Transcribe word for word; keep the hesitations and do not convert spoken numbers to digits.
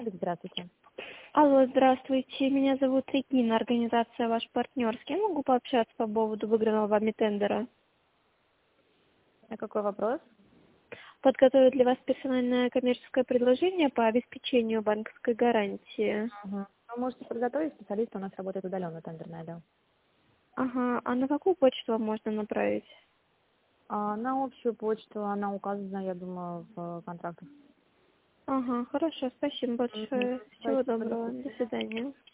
Здравствуйте. Алло, здравствуйте. Меня зовут Регина, организация «Ваш партнер». С кем могу пообщаться по поводу выигранного вами тендера? На какой вопрос? Подготовить для вас персональное коммерческое предложение по обеспечению банковской гарантии. Мгм. Вы можете подготовить, специалист у нас работает удаленно, тендерный отдел. Ага, а на какую почту вам можно направить? А на общую почту она указана, я думаю, в контрактах. Ага, хорошо, спасибо Мгм. большое. Всего Спасибо, до доброго, до свидания. свидания.